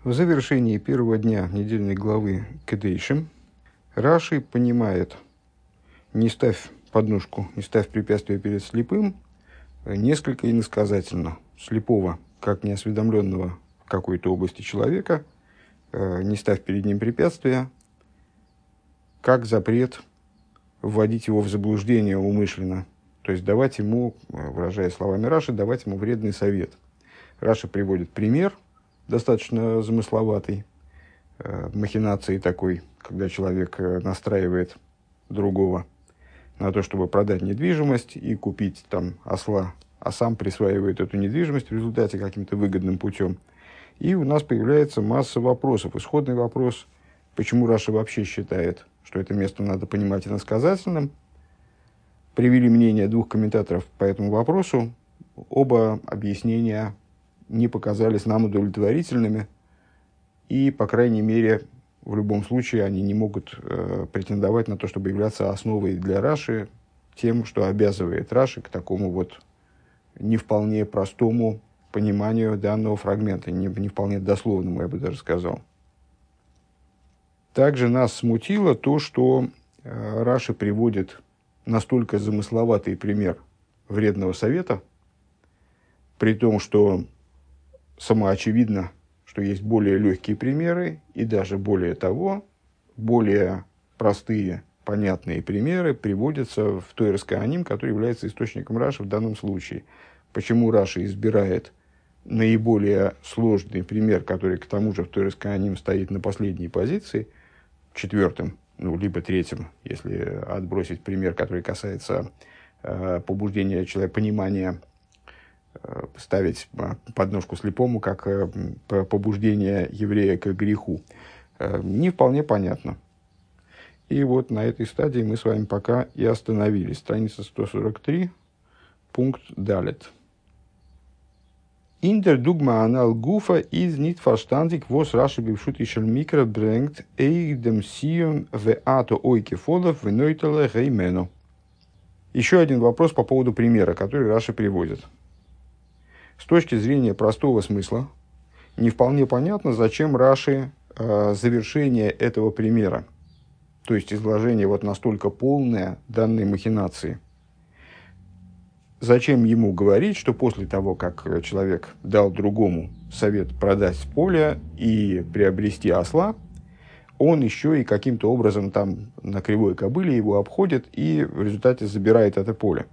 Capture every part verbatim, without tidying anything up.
В завершении первого дня недельной главы Кедейшим Раши понимает: не ставь подножку, не ставь препятствия перед слепым, несколько иносказательно. Слепого, как неосведомленного в какой-то области человека, не ставь перед ним препятствия, как запрет вводить его в заблуждение умышленно, то есть давать ему, выражая словами Раши, давать ему вредный совет. Раши приводит пример, достаточно замысловатый, э, махинации такой, когда человек настраивает другого на то, чтобы продать недвижимость и купить там осла, а сам присваивает эту недвижимость в результате каким-то выгодным путем. И у нас появляется масса вопросов. Исходный вопрос, почему Раши вообще считает, что это место надо понимать иносказательным. Привели мнение двух комментаторов по этому вопросу. Оба объяснения не показались нам удовлетворительными, и, по крайней мере, в любом случае они не могут э, претендовать на то, чтобы являться основой для Раши, тем, что обязывает Раши к такому вот не вполне простому пониманию данного фрагмента, не, не вполне дословному, я бы даже сказал. Также нас смутило то, что э, Раши приводит настолько замысловатый пример вредного совета, при том, что самоочевидно, что есть более легкие примеры, и даже более того, более простые, понятные примеры приводятся в Тойрес Коаним, который является источником Раши в данном случае. Почему Раши избирает наиболее сложный пример, который к тому же в Тойрес Коаним стоит на последней позиции, четвертым, ну, либо третьим, если отбросить пример, который касается э, побуждения человека, понимания, ставить подножку слепому как побуждение еврея к греху, не вполне понятно. И вот на этой стадии мы с вами пока и остановились. Страница сто сорок три, пункт далет. Индер дугма анал гуфа из нит фарштандик вос раши бившут ишель микро брэнгт эйдем сиюм в ато ойке фолов в нойтеле геймену. Еще один вопрос по поводу примера, который Раши приводит. С точки зрения простого смысла, не вполне понятно, зачем Раши э, завершение этого примера, то есть изложение вот настолько полное данной махинации. Зачем ему говорить, что после того, как человек дал другому совет продать поле и приобрести осла, он еще и каким-то образом там на кривой кобыле его обходит и в результате забирает это поле.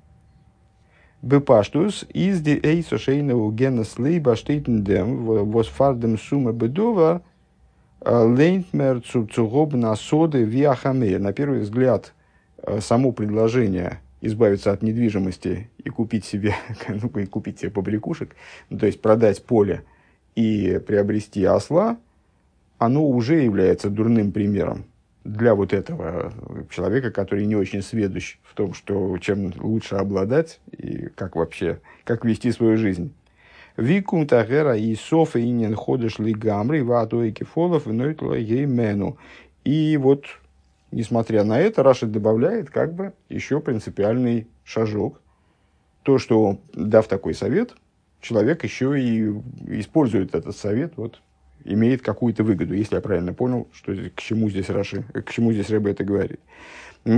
Бепаштус из ди эйсо шейнау генес лейба штейтендем восфардем сумма бедова лейнтмер цугоб на соды виахамель. На первый взгляд, само предложение избавиться от недвижимости и купить себе, ну, и купить себе побрякушек, ну, то есть продать поле и приобрести осла, оно уже является дурным примером для вот этого человека, который не очень сведущ в том, что, чем лучше обладать и как вообще, как вести свою жизнь. Викум тагера и софа инен ходишь ли гамри ватуэки фолов и нойтла еймену. И вот, несмотря на это, Раши добавляет как бы еще принципиальный шажок. То, что, дав такой совет, человек еще и использует этот совет, вот, имеет какую-то выгоду, если я правильно понял, что, к чему здесь Раши, к чему здесь Ребе это говорит. На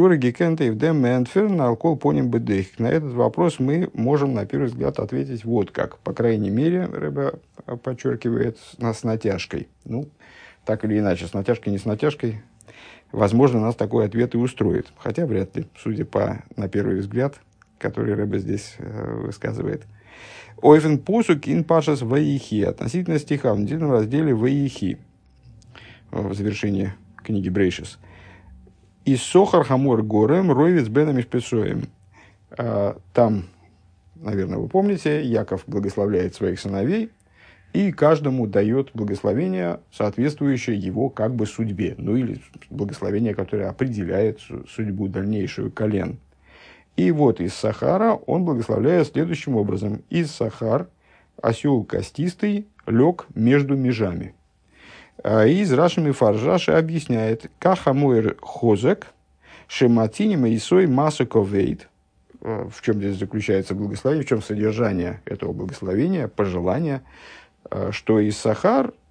этот вопрос мы можем, на первый взгляд, ответить вот как. По крайней мере, Ребе подчеркивает, с натяжкой. Ну, так или иначе, с натяжкой, не с натяжкой, возможно, нас такой ответ и устроит. Хотя вряд ли, судя по, на первый взгляд, который Ребе здесь э, высказывает. Ойфен посук ин пашас ваихи. Относительно стиха в недельном разделе ваихи, в завершении книги Брейшис. И сохар хамор горем ровец бенамиш песоем. Там, наверное, вы помните, Яков благословляет своих сыновей и каждому дает благословение, соответствующее его как бы судьбе, ну или благословение, которое определяет судьбу дальнейшую колен. И вот из Сахара он благословляет следующим образом. Из Сахар осел костистый лег между межами. Из Рашами Фаржаши объясняет, кахамуэр хозек, шематиним исой масоковейт. В чем здесь заключается благословение, в чем содержание этого благословения, пожелания, что Иссахар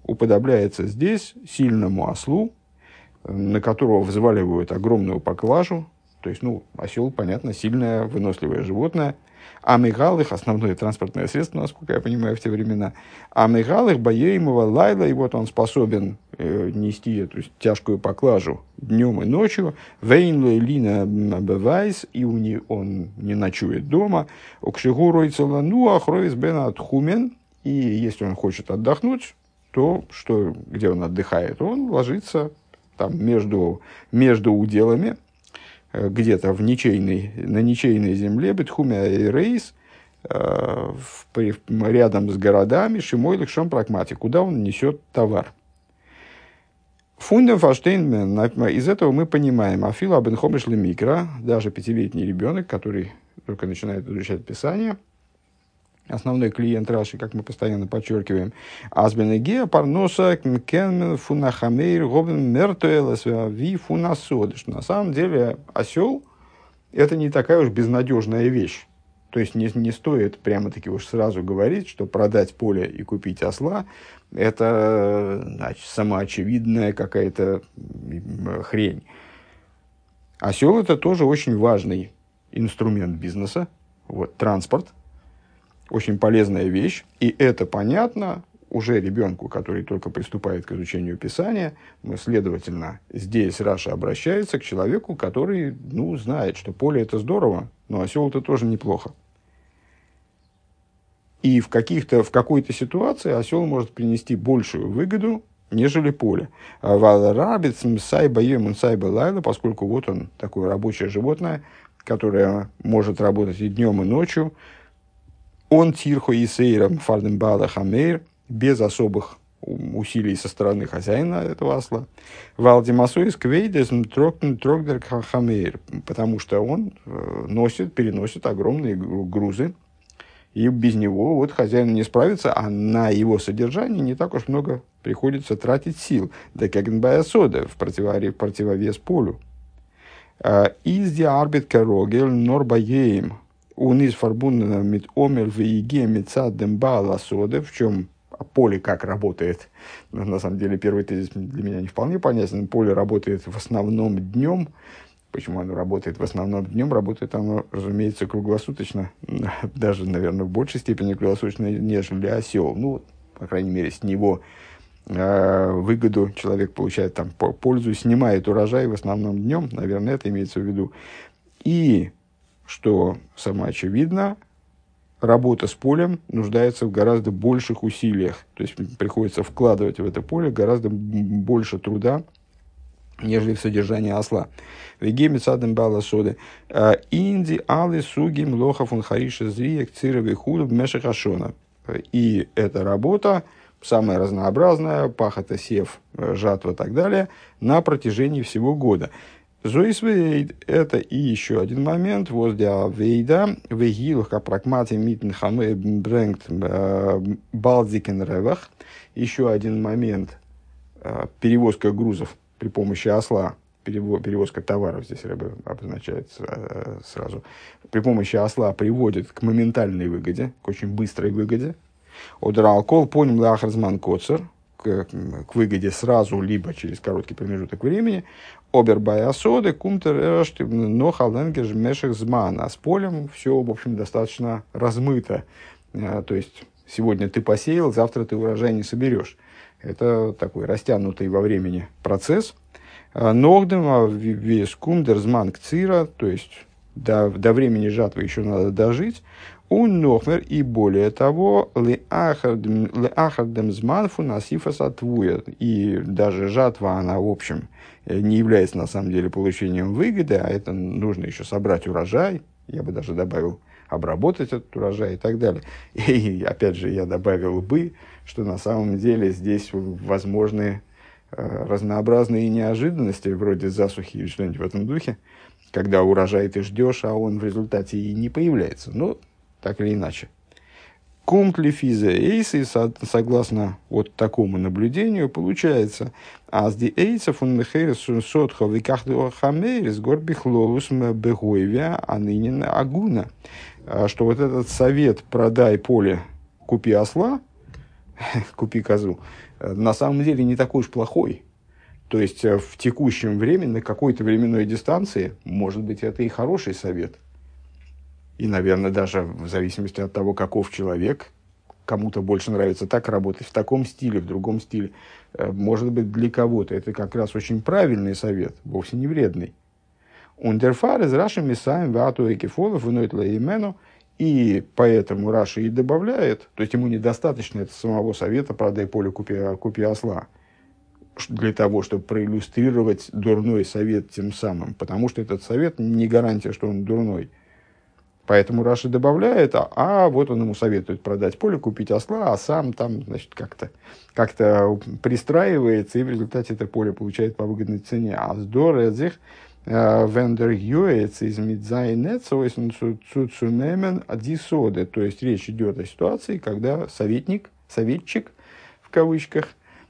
уподобляется здесь сильному ослу, на которого взваливают огромную поклажу. То есть, ну, осел, понятно, сильное, выносливое животное. А мигалых, основное транспортное средство, насколько я понимаю, в те времена. А мигалых, боеемого лайла, и вот он способен э, нести эту тяжкую поклажу днем и ночью. Вейнло лина бевайс, и у не, он не ночует дома. Окшигу ройцела, ну, а хровис бен отхумен. И если он хочет отдохнуть, то что, где он отдыхает? Он ложится там между, между уделами, где-то в ничейной, на ничейной земле, Бетхумя и Рейс, э, в, рядом с городами, Шимой Ликшон Прагматик, куда он несет товар. Фундам Фаштейн, из этого мы понимаем, Афила Бенхомиш Лемикра, даже пятилетний ребенок, который только начинает изучать Писание, основной клиент Раши, как мы постоянно подчеркиваем, Азбенегея парноса кен фунахамейр гобен мертуэлас ви фунасодыш. На самом деле осел — это не такая уж безнадежная вещь. То есть не, не стоит прямо-таки уж сразу говорить, что продать поле и купить осла — это, значит, самоочевидная какая-то хрень. Осел — это тоже очень важный инструмент бизнеса, вот, транспорт. Очень полезная вещь, и это понятно уже ребенку, который только приступает к изучению Писания. Следовательно, здесь Раша обращается к человеку, который, ну, знает, что поле — это здорово, но осел — это тоже неплохо. И в, каких-то, в какой-то ситуации осел может принести большую выгоду, нежели поле. Поскольку вот он, такое рабочее животное, которое может работать и днем, и ночью, он тирхо и сейром фардем бала хамейр, без особых усилий со стороны хозяина этого осла. Валдимасуис квейдес трогдер хамейр, потому что он носит, переносит огромные грузы, и без него вот хозяин не справится, а на его содержание не так уж много приходится тратить сил. Да как сода в противовес полю. Из диарбит карогель норбаеем. Он из фарбуна мит омер в еге мецадем бала соды, в чем поле как работает. На самом деле первый тезис для меня не вполне понятен. Поле работает в основном днем. Почему оно работает в основном днем? Работает оно, разумеется, круглосуточно. Даже, наверное, в большей степени круглосуточно, нежели осел. Ну, по крайней мере, с него э, выгоду человек получает, там, пользу, снимает урожай в основном днем. Наверное, это имеется в виду. И что самоочевидно, работа с полем нуждается в гораздо больших усилиях. То есть приходится вкладывать в это поле гораздо больше труда, нежели в содержание осла. Вегеми садом бала соды. Инди алы сугим лоха фун хариша зриек цировый худ мешахашона. И эта работа самая разнообразная, пахота, сев, жатва и так далее, на протяжении всего года. Зоисвейд – это и еще один момент. Возле вейда вегилуха прагмати митн хамэ брэнгт балдикен ревах. Еще один момент – перевозка грузов при помощи осла, перевозка товаров, здесь рыба обозначается сразу, при помощи осла приводит к моментальной выгоде, к очень быстрой выгоде. Одралкол поним лахарзман коцер, к, к выгоде сразу, либо через короткий промежуток времени. Обербайасоды, кумтер, но халденгер мешек зман. А с полем все, в общем, достаточно размыто. То есть, сегодня ты посеял, завтра ты урожай не соберешь. Это такой растянутый во времени процесс. Ногдем вес кумдерзман кцира, то есть до, до времени жатвы еще надо дожить. У нохмер и более того, леахардем зманфу насифа сатвуя. И даже жатва, она в общем не является на самом деле получением выгоды, а это нужно еще собрать урожай. Я бы даже добавил обработать этот урожай и так далее. И опять же я добавил бы, что на самом деле здесь возможны э, разнообразные неожиданности, вроде засухи или что-нибудь в этом духе, когда урожай ты ждешь, а он в результате и не появляется. Ну, так или иначе. Кумтли физа эйсы, согласно вот такому наблюдению, получается, аз ди эйсов он мехерес сотхо викахдо хамерес горбихлоус бегойвя анынин агуна. Что вот этот совет «продай поле, купи осла», купи козу, на самом деле не такой уж плохой. То есть в текущем времени, на какой-то временной дистанции, может быть, это и хороший совет. И, наверное, даже в зависимости от того, каков человек, кому-то больше нравится так работать, в таком стиле, в другом стиле. Может быть, для кого-то это как раз очень правильный совет, вовсе не вредный. Ундерфар из Раши Мисаем Вату Экифолов выносит Лаимену, и поэтому Раши и добавляет, то есть ему недостаточно это самого совета «продай поле, купи, купи осла», для того, чтобы проиллюстрировать дурной совет тем самым, потому что этот совет не гарантия, что он дурной. Поэтому Раши добавляет, а, а вот он ему советует продать поле, купить осла, а сам там, значит, как-то, как-то пристраивается, и в результате это поле получает по выгодной цене. А здор этих вендер юэц из мидзайнет цуцунемен адисоды. То есть речь идет о ситуации, когда советник, советчик, в кавычках,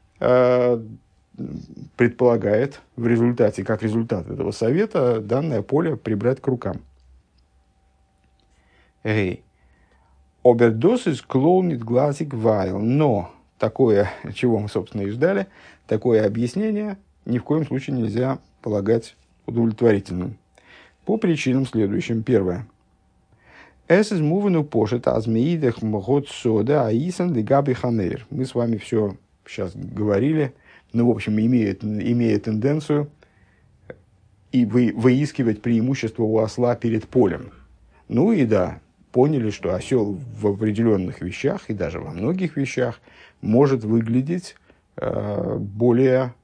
предполагает в результате, как результат этого совета, данное поле прибрать к рукам. Обердосис клоунит глазик вайл. Но такое, чего мы, собственно, и ждали, такое объяснение ни в коем случае нельзя полагать удовлетворительным. По причинам следующим. Первое. Эс из мувену пошет азмеидах мгот сода аисан лигаби хамейр. Мы с вами все сейчас говорили, ну, в общем, имеет, имея тенденцию и вы, выискивать преимущество у осла перед полем. Ну и да, поняли, что осел в определенных вещах, и даже во многих вещах, может выглядеть э, более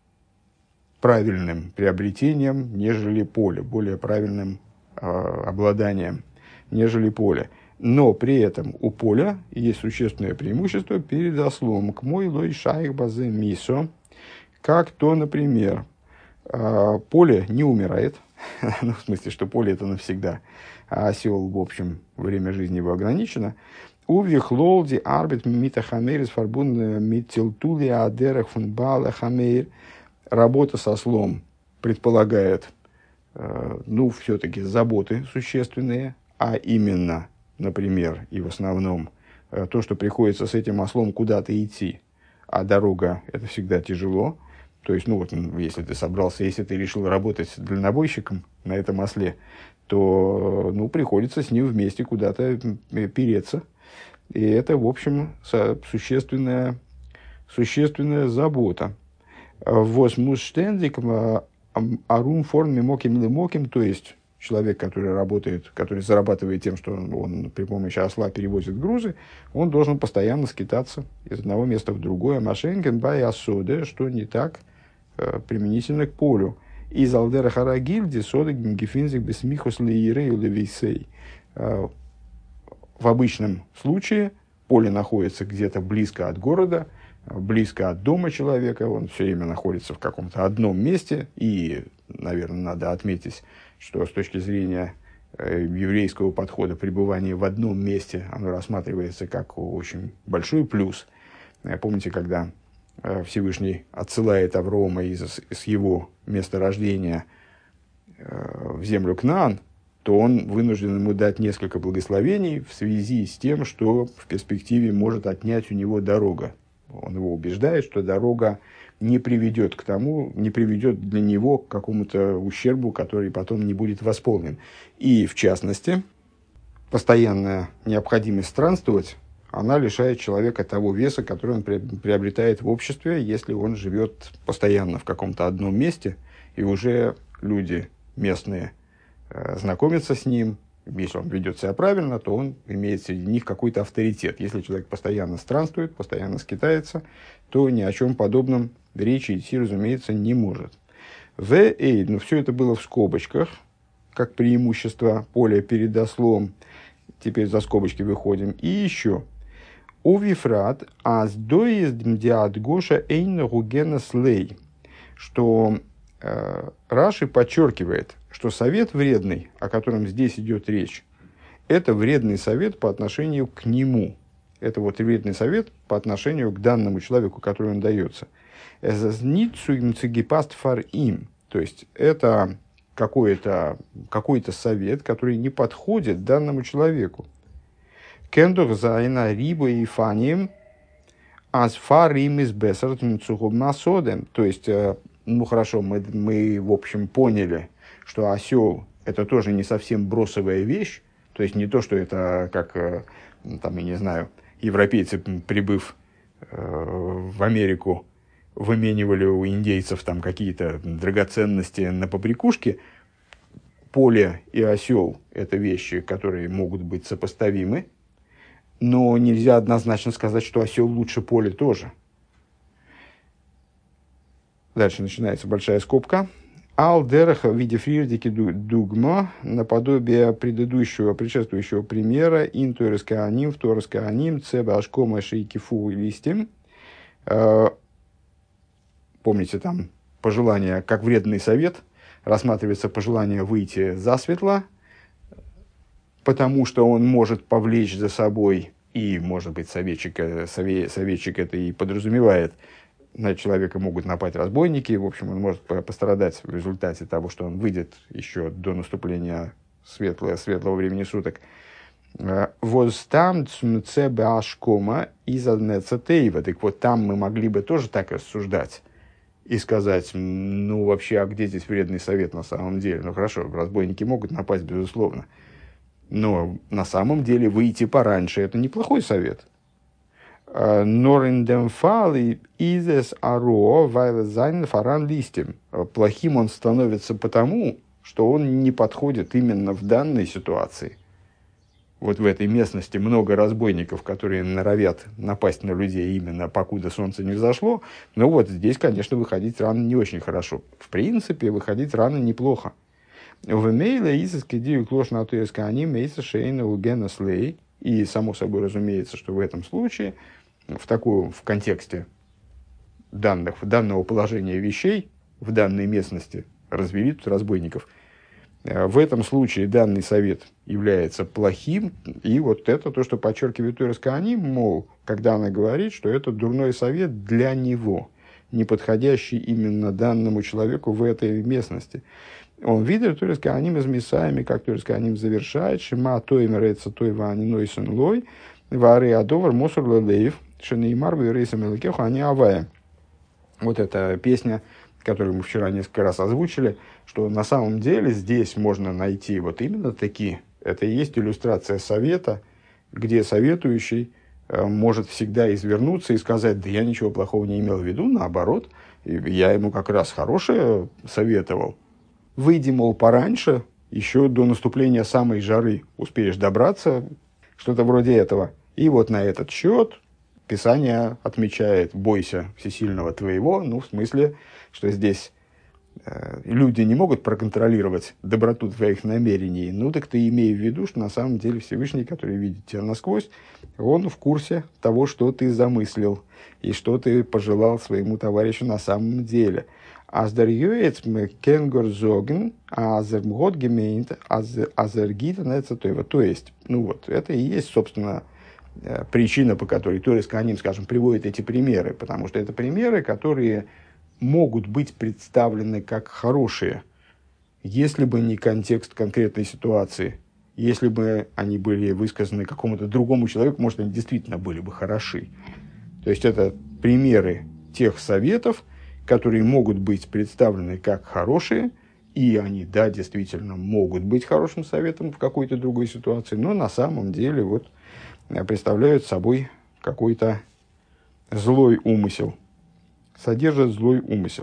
правильным приобретением, нежели поле, более правильным э, обладанием, нежели поле. Но при этом у поля есть существенное преимущество перед ослом. К мой лой шайх базе мисо, как то, например, э, поле не умирает, ну, в смысле, что поле это навсегда, а осел, в общем, время жизни его ограничено. Увихлолди арбит мита хамейр из фарбун митилтули адерах фун бала хамейр. Работа со слом предполагает, э, ну, все-таки заботы существенные, а именно, например, и в основном, э, то, что приходится с этим ослом куда-то идти, а дорога это всегда тяжело. То есть, ну вот, если ты собрался, если ты решил работать дальнобойщиком на этом осле, то, ну, приходится с ним вместе куда-то переться. И это, в общем, существенная, существенная забота. Восмусштендик арум форме моким лимоким, то есть человек, который работает, который зарабатывает тем, что он, он при помощи осла перевозит грузы, он должен постоянно скитаться из одного места в другое. Машенген бай асоде, что не так э, применительно к полю. Из алдера харагильди сода гефинзик бесмихус лиирей левисей. В обычном случае поле находится где-то близко от города, близко от дома человека, он все время находится в каком-то одном месте, и, наверное, надо отметить, что с точки зрения э, еврейского подхода пребывание в одном месте, оно рассматривается как очень большой плюс. Помните, когда э, Всевышний отсылает Аврома из, из его места рождения э, в землю Кнаан, то он вынужден ему дать несколько благословений в связи с тем, что в перспективе может отнять у него дорога. Он его убеждает, что дорога не приведет к тому, не приведет для него к какому-то ущербу, который потом не будет восполнен. И, в частности, постоянная необходимость странствовать, она лишает человека того веса, который он приобретает в обществе, если он живет постоянно в каком-то одном месте, и уже люди местные э, знакомятся с ним. Если он ведет себя правильно, то он имеет среди них какой-то авторитет. Если человек постоянно странствует, постоянно скитается, то ни о чем подобном речи идти, разумеется, не может. В эйд, но все это было в скобочках, как преимущество поля перед ослом. Теперь за скобочки выходим. И еще. Увифрат аз доиз дмдиат гоша эйн ругена слей. Что э, Раши подчеркивает, что совет вредный, о котором здесь идет речь, это вредный совет по отношению к нему. Это вот вредный совет по отношению к данному человеку, который он дается. То есть это какой-то, какой-то совет, который не подходит данному человеку. Кендур зайна риба и фанием As far им из бессертным цугубнасодем. То есть, ну хорошо, мы, мы в общем поняли, что осел это тоже не совсем бросовая вещь. То есть не то, что это как, там, я не знаю, европейцы, прибыв в Америку, выменивали у индейцев там какие-то драгоценности на побрякушки. Поле и осел – это вещи, которые могут быть сопоставимы, но нельзя однозначно сказать, что осел лучше поля тоже. Дальше начинается большая скобка. Ал дереха в виде фрирдики дугма, наподобие предыдущего, предшествующего примера, ин торес кааним, в торес кааним, цеба ашкома шейкифу листим. Помните, там пожелание, как вредный совет, рассматривается пожелание выйти засветло, потому что он может повлечь за собой, и, может быть, советчик, советчик это и подразумевает, на человека могут напасть разбойники, в общем, он может пострадать в результате того, что он выйдет еще до наступления светлого, светлого времени суток. Вот там цбашкома из аднецатеева. Так вот, там мы могли бы тоже так рассуждать и сказать, ну, вообще, а где здесь вредный совет на самом деле? Ну, хорошо, разбойники могут напасть, безусловно. Но на самом деле выйти пораньше – это неплохой совет. Плохим он становится потому, что он не подходит именно в данной ситуации. Вот в этой местности много разбойников, которые норовят напасть на людей именно покуда солнце не взошло. Но вот здесь, конечно, выходить рано не очень хорошо. В принципе, выходить рано неплохо. В имейле изыскидию клош на туеска они мейса шейна угена слей. И само собой разумеется, что в этом случае, в такую, в контексте данных, данного положения вещей в данной местности развели тут разбойников, в этом случае данный совет является плохим, и вот это то, что подчеркивает Торес Кааним, мол, когда она говорит, что это дурной совет для него, не подходящий именно данному человеку в этой местности. Он видит Торес Кааним из Мисаями, как Торес Кааним завершает, шема той мерется той вани нойсен лой, вары адовар мосур лелеев, шенеймар вейрейсам элакеху ани авая. Вот эта песня, которую мы вчера несколько раз озвучили, что на самом деле здесь можно найти вот именно такие. Это и есть иллюстрация совета, где советующий э, может всегда извернуться и сказать, да я ничего плохого не имел в виду, наоборот, я ему как раз хорошее советовал. Выйди, мол, пораньше, еще до наступления самой жары успеешь добраться, что-то вроде этого. И вот на этот счет Писание отмечает «бойся всесильного твоего», ну, в смысле, что здесь э, люди не могут проконтролировать доброту твоих намерений, ну, так ты имей в виду, что на самом деле Всевышний, который видит тебя насквозь, он в курсе того, что ты замыслил и что ты пожелал своему товарищу на самом деле. Аздарьюец кенгор зоген, азермгот гемейнт, азергитан, это то есть, ну вот, это и есть, собственно, причина, по которой Торес Кааним, скажем, приводит эти примеры, потому что это примеры, которые могут быть представлены как хорошие, если бы не контекст конкретной ситуации, если бы они были высказаны какому-то другому человеку, может, они действительно были бы хороши. То есть это примеры тех советов, которые могут быть представлены как хорошие, и они, да, действительно могут быть хорошим советом в какой-то другой ситуации, но на самом деле вот представляют собой какой-то злой умысел, содержат злой умысел.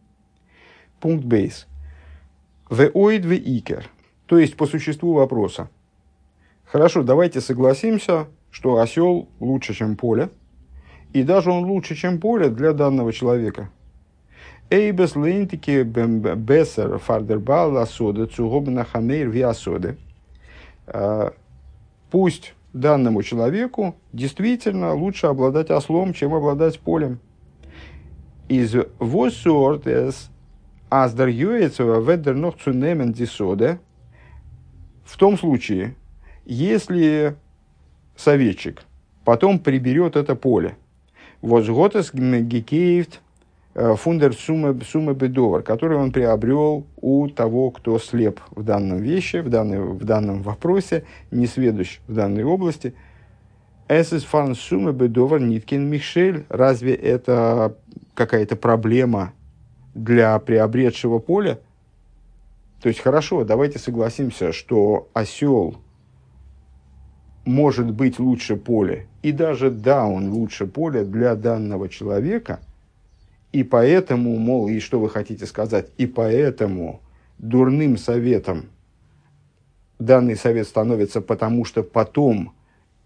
Пункт бейс. The oid the икер. То есть, по существу вопроса. Хорошо, давайте согласимся, что осел лучше, чем поле, и даже он лучше, чем поле для данного человека. Эйбес лейнтики бессер фардербал асода цугобна хамейр виасоды. Пусть данному человеку действительно лучше обладать ослом, чем обладать полем. Из восортес аздарьюэцева ведер нох цунемен дисоде. В том случае, если советчик потом приберет это поле, возготес гекеевт фундер сумма бедовар, который он приобрел у того, кто слеп в данном вещи, в, данной, в данном вопросе, не сведущ в данной области. Es ist von Summe bedovер Ниткин Мишель. Разве это какая-то проблема для приобретшего поля? То есть, хорошо, давайте согласимся, что осел может быть лучше поля. И даже да, он лучше поля для данного человека. И поэтому, мол, и что вы хотите сказать, и поэтому дурным советом данный совет становится, потому что потом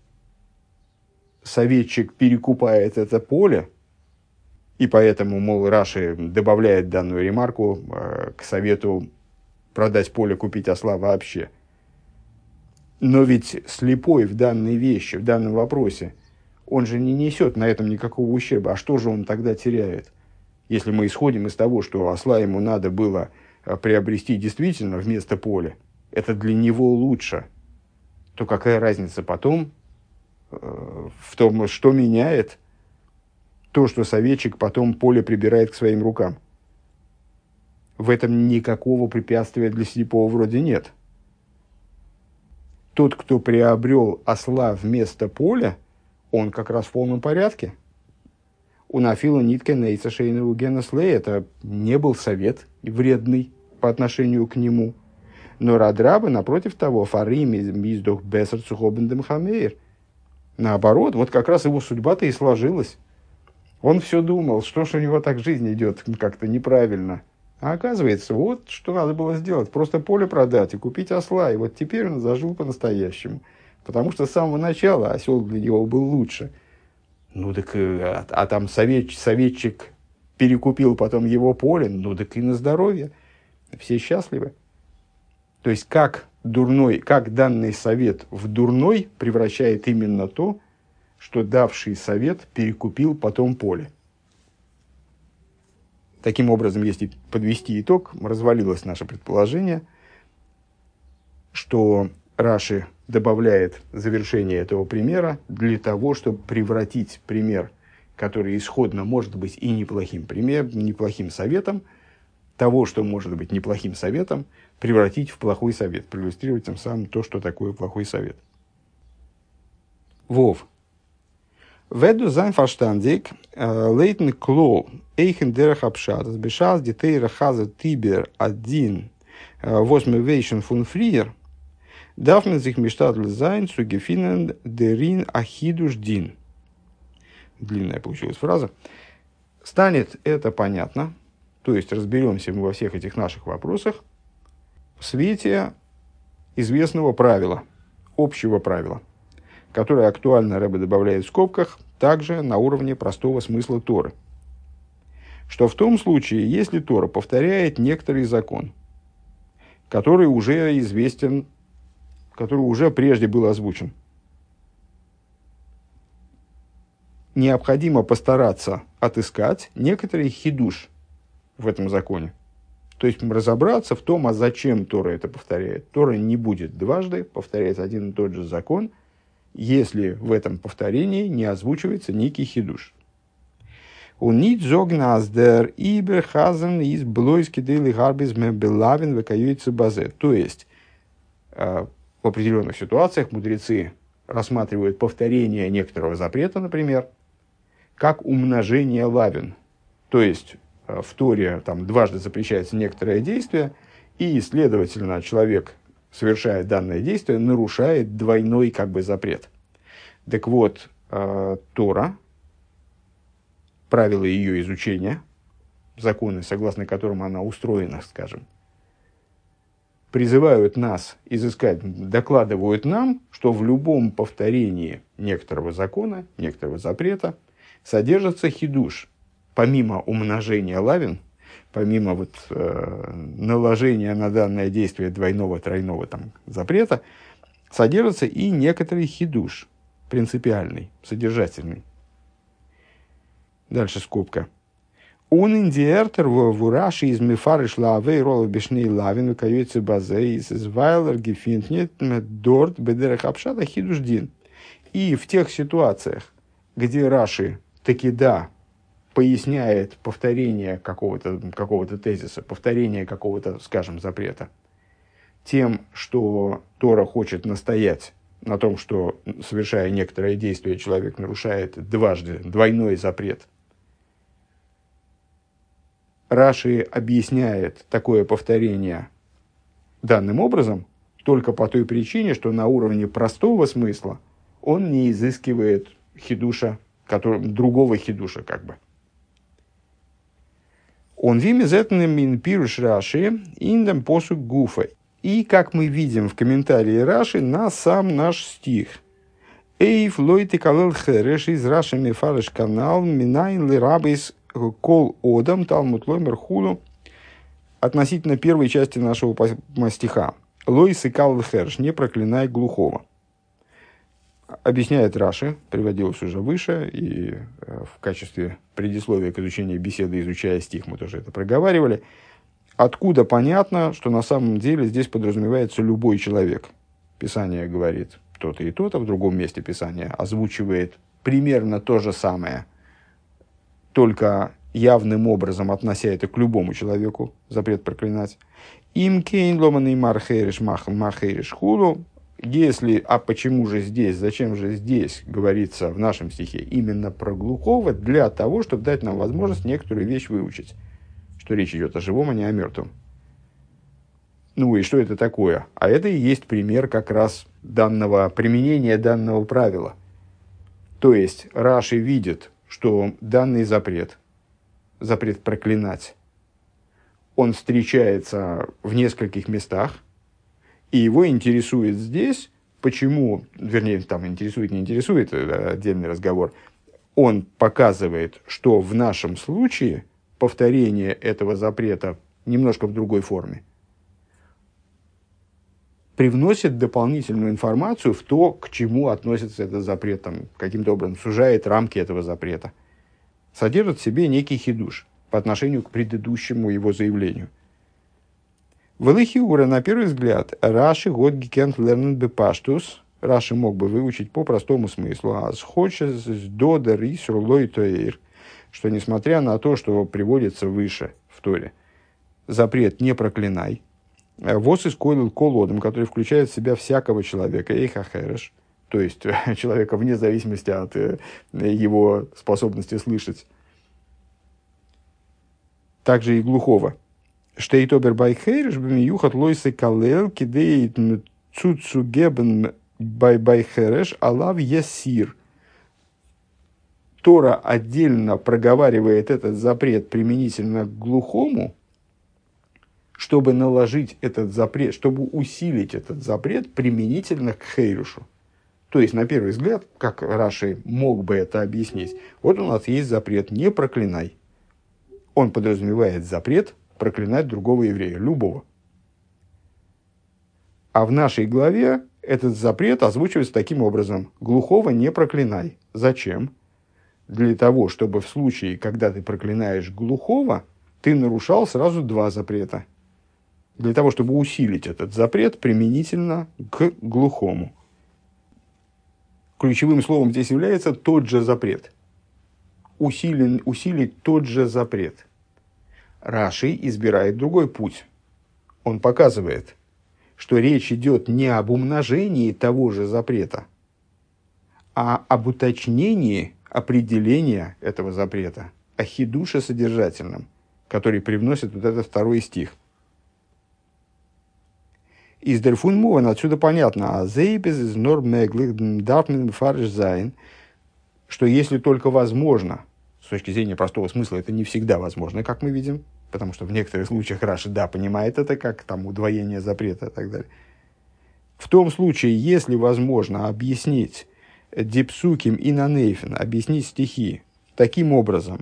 советчик перекупает это поле, и поэтому, мол, Раши добавляет данную ремарку э, к совету продать поле, купить осла вообще. Но ведь слепой в данной вещи, в данном вопросе, он же не несет на этом никакого ущерба. А что же он тогда теряет? Если мы исходим из того, что осла ему надо было приобрести действительно вместо поля, это для него лучше, то какая разница потом в том, что меняет то, что советчик потом поле прибирает к своим рукам? В этом никакого препятствия для слепого вроде нет. Тот, кто приобрел осла вместо поля, он как раз в полном порядке. У Нафила Нитка Нейца Шейна Гена Слей это не был совет вредный по отношению к нему. Но Радраба, напротив того, Фарим издох Бесар Цухобендем Хамейр. Наоборот, вот как раз его судьба-то и сложилась. Он все думал, что ж у него так жизнь идет как-то неправильно. А оказывается, вот что надо было сделать. Просто поле продать и купить осла. И вот теперь он зажил по-настоящему. Потому что с самого начала осел для него был лучше. Ну так, а, а там совет, советчик перекупил потом его поле. Ну так и на здоровье. Все счастливы. То есть, как дурной, как данный совет в дурной превращает именно то, что давший совет перекупил потом поле. Таким образом, если подвести итог, развалилось наше предположение, что Раши добавляет завершение этого примера для того, чтобы превратить пример, который исходно может быть и неплохим примером, неплохим советом, того, что может быть неплохим советом, превратить в плохой совет, проиллюстрировать тем самым то, что такое плохой совет. Вов. Веду зайн фарштандик лейтен клол эйхен дерах апшат сбешаз детей рахаза тибер один восьмевейшен фун фриер дарфмен sich мечтатель зайн zu gefinnen дерин ахидуш дин. Длинная получилась фраза. Станет это понятно, то есть разберемся мы во всех этих наших вопросах в свете известного правила, общего правила, которое актуально Ребе добавляет в скобках, также на уровне простого смысла Торы. Что в том случае, если Тора повторяет некоторый закон, который уже известен, который уже прежде был озвучен, необходимо постараться отыскать некоторый хидуш в этом законе. То есть разобраться в том, а зачем Тора это повторяет. Тора не будет дважды повторять один и тот же закон, если в этом повторении не озвучивается некий хидуш. Он нит зогнас дер ибер хазен из блойски дели гарбиз мебелавин векаюйцы базе. То есть в определенных ситуациях мудрецы рассматривают повторение некоторого запрета, например, как умножение лавин. То есть в Торе там дважды запрещается некоторое действие, и, следовательно, человек, совершая данное действие, нарушает двойной как бы запрет. Так вот, э, Тора, правила ее изучения, законы, согласно которым она устроена, скажем, призывают нас изыскать, докладывают нам, что в любом повторении некоторого закона, некоторого запрета содержится хидуш. Помимо умножения лавин, помимо вот, э, наложения на данное действие двойного, тройного там, запрета, содержится и некоторый хидуш, принципиальный, содержательный. Дальше скобка. Он индиертер в Раши из мифариш лавей рола бешней лавин каюется базе из вайлер гефинтнет дорт бедерах апшата хидуш дин. И в тех ситуациях, где Раши таки да поясняет повторение какого-то, какого-то тезиса, повторение какого-то, скажем, запрета, тем, что Тора хочет настоять на том, что, совершая некоторое действие, человек нарушает дважды, двойной запрет. Раши объясняет такое повторение данным образом только по той причине, что на уровне простого смысла он не изыскивает хидуша, который, другого хидуша как бы. Он вимезетным мин пируш Раши индем посук гуфа. И, как мы видим в комментарии Раши, на сам наш стих. Эйф лойты калел хереш из Раши мефареш канал минайн ли рабис кол одам талмут лоймер хулу. Относительно первой части нашего стиха. Лойс и калел хереш, не проклинай глухого. Объясняет Раши, приводилось уже выше, и в качестве предисловия к изучению беседы, изучая стих, мы тоже это проговаривали. Откуда понятно, что на самом деле здесь подразумевается любой человек. Писание говорит то-то и то-то, в другом месте Писание озвучивает примерно то же самое, только явным образом относя это к любому человеку, запрет проклинать. Им кейн ломаный мархериш махериш хулу. Если, а почему же здесь, зачем же здесь говорится в нашем стихе именно про глухого, для того, чтобы дать нам возможность некоторую вещь выучить. Что речь идет о живом, а не о мертвом. Ну и что это такое? А это и есть пример как раз данного применения данного правила. То есть Раши видит, что данный запрет, запрет проклинать, он встречается в нескольких местах, и его интересует здесь, почему, вернее, там интересует, не интересует, это отдельный разговор, он показывает, что в нашем случае повторение этого запрета немножко в другой форме привносит дополнительную информацию в то, к чему относится этот запрет, там, каким-то образом сужает рамки этого запрета, содержит в себе некий хидуш по отношению к предыдущему его заявлению. В Элихиура, на первый взгляд, Раши год гикент лернен бепаштус, Раши мог бы выучить по простому смыслу, а схочес додер и сурлой тоир, что несмотря на то, что приводится выше в Торе, запрет «не проклинай», воз искойлил колодом, который включает в себя всякого человека, эйхахереш, то есть человека вне зависимости от его способности слышать, также и глухого. Штейтобер байхереш бмиюхат лойсы калел кидеит цуцугебен байхереш алав ясир. Тора отдельно проговаривает этот запрет применительно к глухому, чтобы наложить этот запрет, чтобы усилить этот запрет применительно к хейрушу. То есть, на первый взгляд, как Раши мог бы это объяснить, вот у нас есть запрет «не проклинай». Он подразумевает запрет проклинать другого еврея, любого. А в нашей главе этот запрет озвучивается таким образом: глухого не проклинай. Зачем? Для того, чтобы в случае, когда ты проклинаешь глухого, ты нарушал сразу два запрета. Для того, чтобы усилить этот запрет применительно к глухому. Ключевым словом здесь является тот же запрет. Усилен, усилить тот же запрет. Раши избирает другой путь. Он показывает, что речь идет не об умножении того же запрета, а об уточнении определения этого запрета, о хидуше содержательном, который привносит вот этот второй стих. Из дерфун муван отсюда понятно, а зейбез из нормеглых дарфмен фарш зайн, что если только возможно, с точки зрения простого смысла, это не всегда возможно, как мы видим, потому что в некоторых случаях Раши, да, понимает это как там удвоение запрета и так далее. В том случае, если возможно объяснить дипсуким и нанейфен, объяснить стихи таким образом,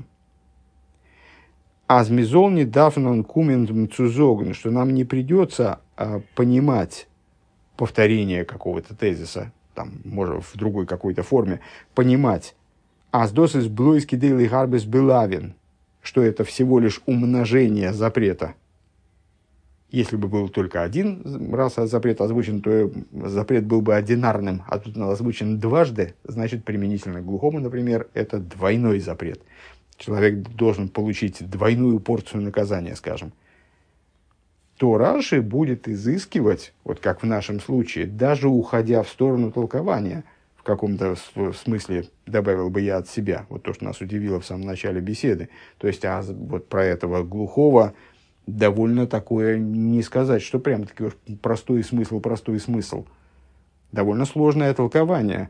азмизол не дафнон кумен цузогн, что нам не придется а, понимать повторение какого-то тезиса, там, может, в другой какой-то форме, понимать аздос из блойски дейли гарбес белавин, что это всего лишь умножение запрета. Если бы был только один раз запрет озвучен, то запрет был бы одинарным, а тут он озвучен дважды, значит, применительно к глухому, например, это двойной запрет. Человек должен получить двойную порцию наказания, скажем. то Раши будет изыскивать, вот как в нашем случае, даже уходя в сторону толкования, в каком-то смысле добавил бы я от себя, вот то, что нас удивило в самом начале беседы. То есть, а вот про этого глухого довольно такое, не сказать, что прям таки простой смысл, простой смысл. Довольно сложное толкование.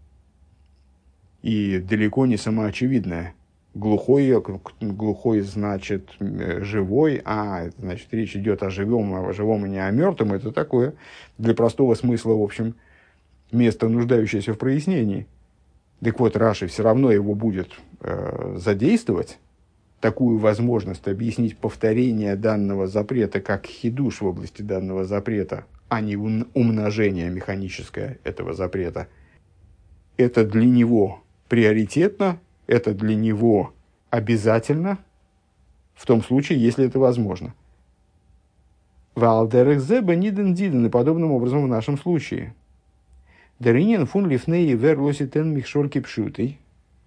И далеко не самоочевидное. Глухой, глухой значит живой, а это значит речь идет о живом, о живом и не о мертвом. Это такое для простого смысла, в общем, место, нуждающееся в прояснении. Так вот, Раши все равно его будет э, задействовать, такую возможность объяснить повторение данного запрета как хидуш в области данного запрета, а не умножение механическое этого запрета. Это для него приоритетно, это для него обязательно, в том случае, если это возможно. Валдерехзеба ниден диден, и подобным образом в нашем случае. Деринен фун лифней верлоситен михшольки пшутый.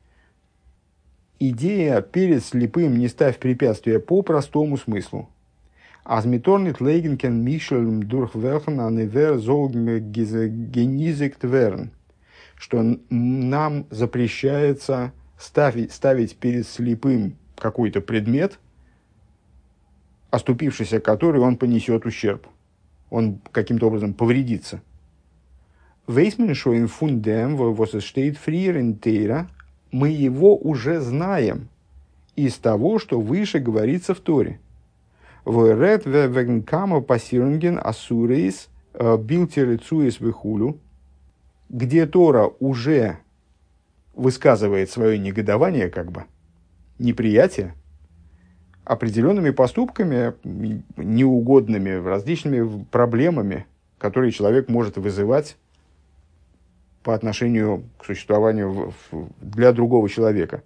Идея перед слепым не ставь препятствия по простому смыслу. Азмиторнит лейгенкен мишель дурхверхен анивер золг генизект верн. Что нам запрещается ставить, ставить перед слепым какой-то предмет, оступившийся который он понесет ущерб. Он каким-то образом повредится. Вейсменшоин фундем, восстейт фриерентейра, мы его уже знаем из того, что выше говорится в Торе. Войрет вегнкама пассирунген асурейс билтерецуис вихулю, где Тора уже высказывает свое негодование, как бы, неприятие, определенными поступками, неугодными, различными проблемами, которые человек может вызывать по отношению к существованию для другого человека.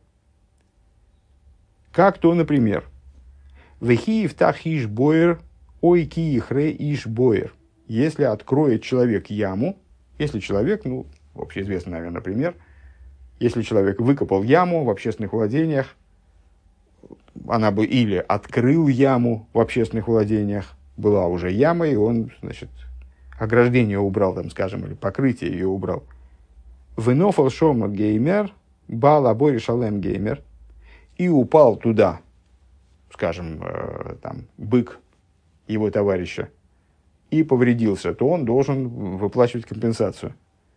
Как то, например, «Вехиев тах иш боер, ой киихре иш боер». Если откроет человек яму, если человек, ну, общеизвестный, наверное, пример, если человек выкопал яму в общественных владениях, она бы или открыл яму в общественных владениях, была уже яма, и он, значит, ограждение убрал, там, скажем, или покрытие ее убрал. Венофал шома геймер, бал абори шалем геймер, и упал туда, скажем, э, там, бык его товарища, и повредился, то он должен выплачивать компенсацию.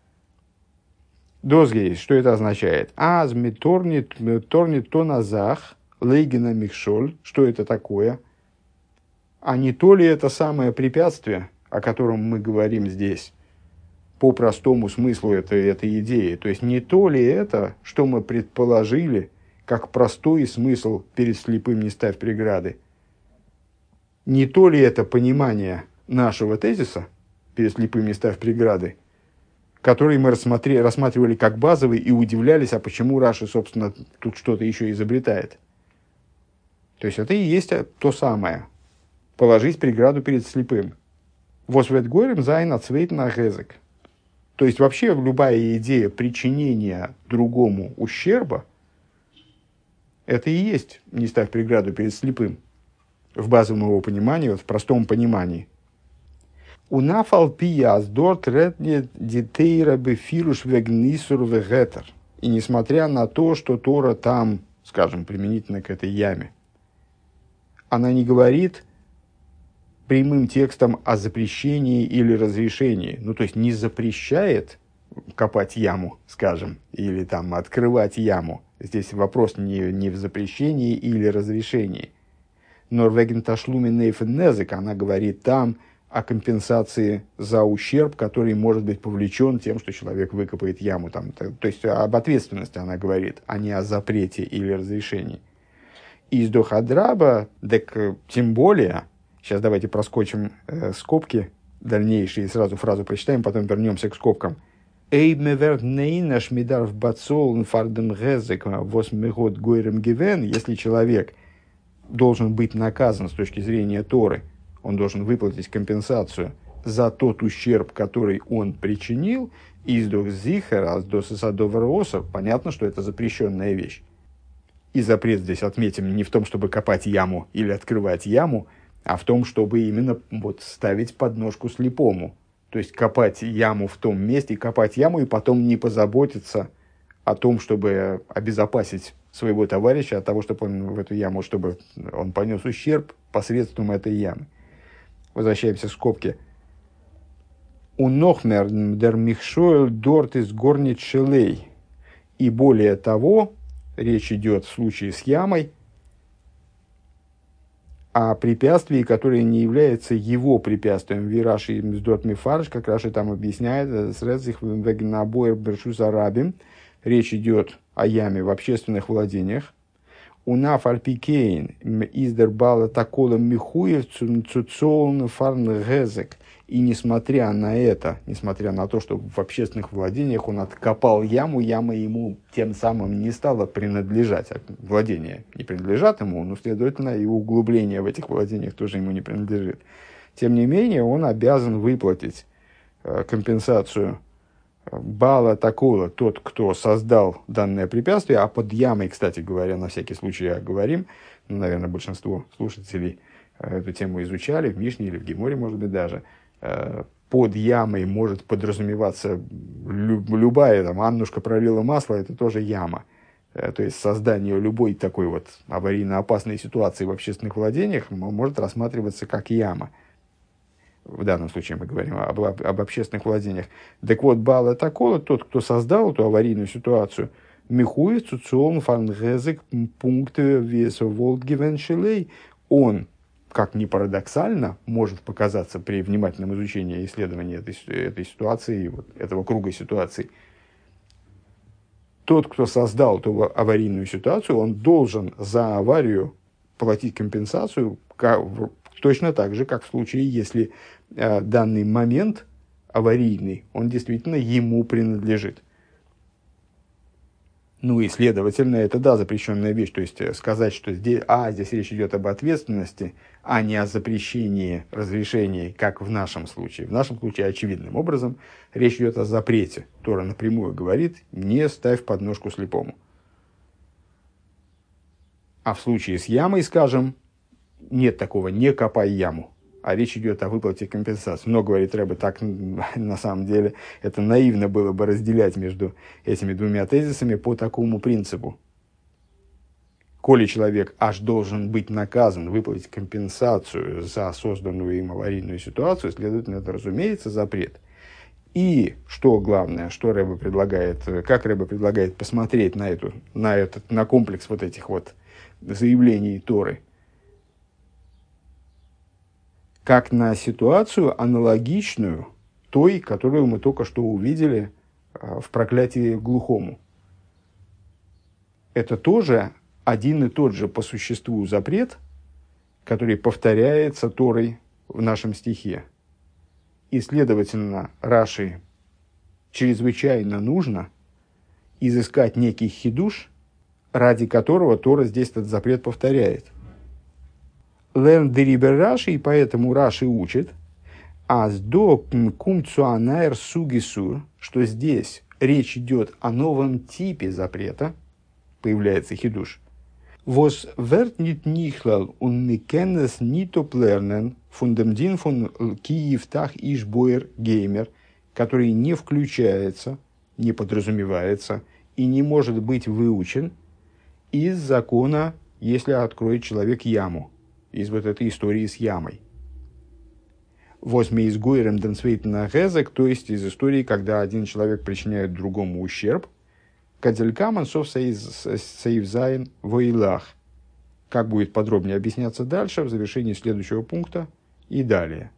Дозгейс, что это означает? Аз миторнит миторнит тоназах лейгена михшоль, что это такое? А не то ли это самое препятствие, о котором мы говорим здесь, по простому смыслу этой, этой идеи? То есть не то ли это, что мы предположили, как простой смысл перед слепым не ставь преграды? Не то ли это понимание нашего тезиса перед слепым не ставь преграды, который мы рассматривали как базовый и удивлялись, а почему Раши, собственно, тут что-то еще изобретает? То есть это и есть то самое. Положить преграду перед слепым. Восвет горем зайн отцвет на гезек. То есть вообще любая идея причинения другому ущерба, это и есть не ставь преграду перед слепым. В базовом его понимании, вот в простом понимании. У нафал пияс дорт реднет детейра бефируш вегнисур вегетер. И несмотря на то, что Тора там, скажем, применительно к этой яме, она не говорит прямым текстом о запрещении или разрешении. Ну, то есть не запрещает копать яму, скажем, или там открывать яму. Здесь вопрос не, не в запрещении или разрешении. Норвеген ташлуми нейфен незек, она говорит там о компенсации за ущерб, который может быть повлечен тем, что человек выкопает яму. Там, то, то есть об ответственности она говорит, а не о запрете или разрешении. Из Дохадраба, так тем более, сейчас давайте проскочим э, скобки дальнейшие, и сразу фразу прочитаем, потом вернемся к скобкам. Если человек должен быть наказан с точки зрения Торы, он должен выплатить компенсацию за тот ущерб, который он причинил, издох зихера, досысадовароса, понятно, что это запрещенная вещь. И запрет здесь, отметим, не в том, чтобы копать яму или открывать яму, а в том, чтобы именно вот ставить подножку слепому. То есть копать яму в том месте, копать яму и потом не позаботиться о том, чтобы обезопасить своего товарища от того, чтобы он в эту яму, чтобы он понес ущерб посредством этой ямы. Возвращаемся в скобки. У нохмер дер михшоэль дорт из горнит шелей. И более того, речь идет в случае с ямой о препятствии, которое не является его препятствием. Вираши мздот мифарш, как Раши там объясняет, средств вегнабоер бершус арабим. Речь идет о яме в общественных владениях. Унаф альпикейн издербала таколом михуев цуцоун фарн гезек. И несмотря на это, несмотря на то, что в общественных владениях он откопал яму, яма ему тем самым не стала принадлежать. Владения не принадлежат ему, но, следовательно, и углубление в этих владениях тоже ему не принадлежит. Тем не менее, он обязан выплатить компенсацию Бала Такола, тот, кто создал данное препятствие, а под ямой, кстати говоря, на всякий случай говорим, ну, наверное, большинство слушателей эту тему изучали, в Мишне или в Геморе, может быть, даже, под ямой может подразумеваться любая, там, Аннушка пролила масло, это тоже яма. То есть создание любой такой вот аварийно опасной ситуации в общественных владениях может рассматриваться как яма. В данном случае мы говорим об, об, об общественных владениях. Так вот, Баала Такола, тот, кто создал эту аварийную ситуацию, Михуев Цуцион Фангезек пункты веса Волдгивеншелей, он, как ни парадоксально, может показаться при внимательном изучении и исследовании этой, этой ситуации, вот, этого круга ситуаций, тот, кто создал эту аварийную ситуацию, он должен за аварию платить компенсацию как, точно так же, как в случае, если э, данный момент аварийный, он действительно ему принадлежит. Ну и, следовательно, это, да, запрещенная вещь. То есть, сказать, что здесь, а, здесь речь идет об ответственности, а не о запрещении, разрешении, как в нашем случае. В нашем случае, очевидным образом, речь идет о запрете. Тора напрямую говорит, не ставь подножку слепому. А в случае с ямой, скажем, нет такого, не копай яму. А речь идет о выплате компенсации. Но, говорит Рэбе, так на самом деле это наивно было бы разделять между этими двумя тезисами по такому принципу. Коли человек аж должен быть наказан выплатить компенсацию за созданную им аварийную ситуацию, следовательно, это, разумеется, запрет. И, что главное, что Рэбе предлагает, как Рэбе предлагает посмотреть на, эту, на, этот, на комплекс вот этих вот заявлений Торы, как на ситуацию аналогичную той, которую мы только что увидели в проклятии глухому. Это тоже один и тот же по существу запрет, который повторяется Торой в нашем стихе. И, следовательно, Раши чрезвычайно нужно изыскать некий хидуш, ради которого Тора здесь этот запрет повторяет. Лен дерибер Раши, и поэтому Раши учит, аз до кумцуанайр сугисур, что здесь речь идет о новом типе запрета, появляется хидуш. Вос верт нит нихлал ун микеннес нито плернен фундамдин фун киевтах ишбоер геймер, который не включается, не подразумевается и не может быть выучен из закона, если откроет человек яму, из вот этой истории с ямой. Возьми из Гойрем Денсвейтена Гезек, то есть из истории, когда один человек причиняет другому ущерб, Кадзелькаман сов сейвзайн воилах. Как будет подробнее объясняться дальше в завершении следующего пункта и далее.